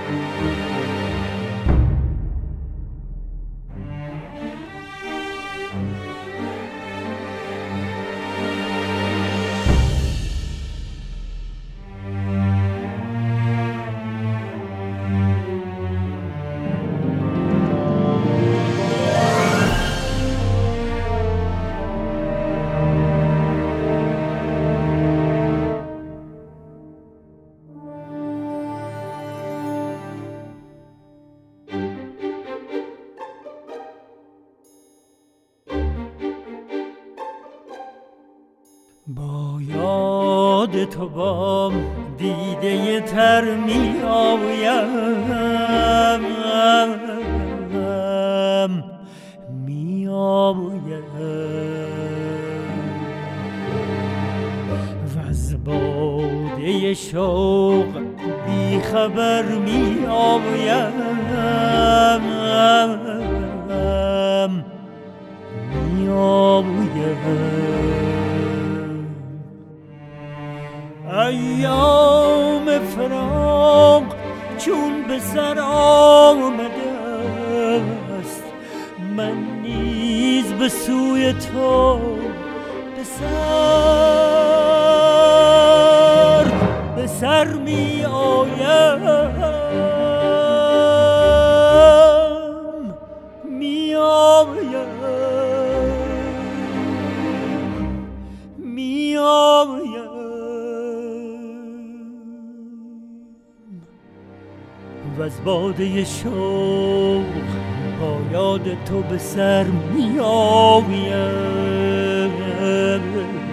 با یاد تو با دیده تر می آیم می آیم و از باده شوق بی خبر می آیم می آیم. ایام فراق چون به سر آمده است، من نیز به سوی تو به سر می آیم می آیم می آیم و از باده شوق با یاد تو به سر می آیم.